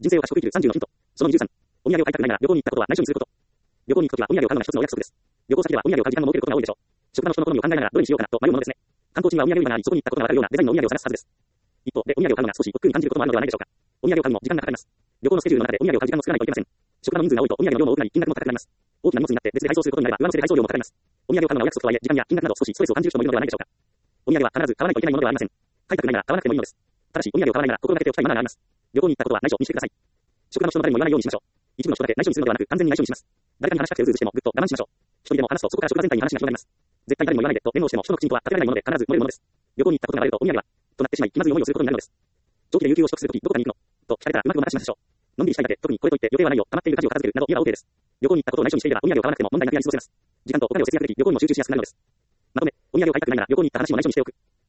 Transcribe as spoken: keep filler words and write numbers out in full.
人生を賢く生きるさんじゅうのヒント。そのにじゅうさん。お土産を買いたくないなら旅行に行ったことは内緒にすること。旅行に行くときはお土産を買うのが一つのお約束です。旅行先ではお土産を買う時間も設けることが多いでしょう。職場の人の好みを考えながらどれにしようかなと迷うものですね。観光地にはお土産売り場があり、そこに行ったことがわかるようなデザインのお土産を探すはずです。一方で、お土産を買うのが少し億劫に感じることもあるのではないでしょうか。お土産を買うにも時間がかかります。旅行のスケジュールの中でお土産を買う時間も作らないといけません。職場の人数が多いとお土産の量も多くなり、金額も高くなります。大きな荷物になって別で配送することになれば上乗せで配送料もかかります。お土産を買うのがお約束とはいえ、時間や金額など少しストレスを感じる人もいるのではないでしょうか。お土産は必ず買わないといけないものではありません。買いたくないなら買わなくてもいいのです。ただし、お土産を買わないなら心がけておきたいマナーがあります。旅行に行ったことは内緒にしてください。職場の人の誰にも言わないようにしましょう。一部の人だけ内緒にするのではなく、完全に内緒にします。誰かに話しかけてうずうずしてもぐっと我慢しましょう。一人でも話すとそこから職場全体に話が広がります。絶対誰にも言わないでと弁護しても人の口にとはかけられないもので必ず漏れるものです。旅行に行ったことがバレるとお土産はとなってしまい気まずい思いをすることになるのです。長期で有給を取得するときどこかに行くのと聞かれたらうまくごまかしましょう。のんびりしたいだけ、特にこれといって予定はないよ、溜まっている家事を片付けるなど言えば OK です。旅行に行ったことを内緒にしていればお土産を買わなくても問題なくやり過ごせます。時間とお金を節約でき、旅行にも集中しやすくなるのです。まとめ、お土産を買いたくないなら旅行に行った話も内緒にしておく。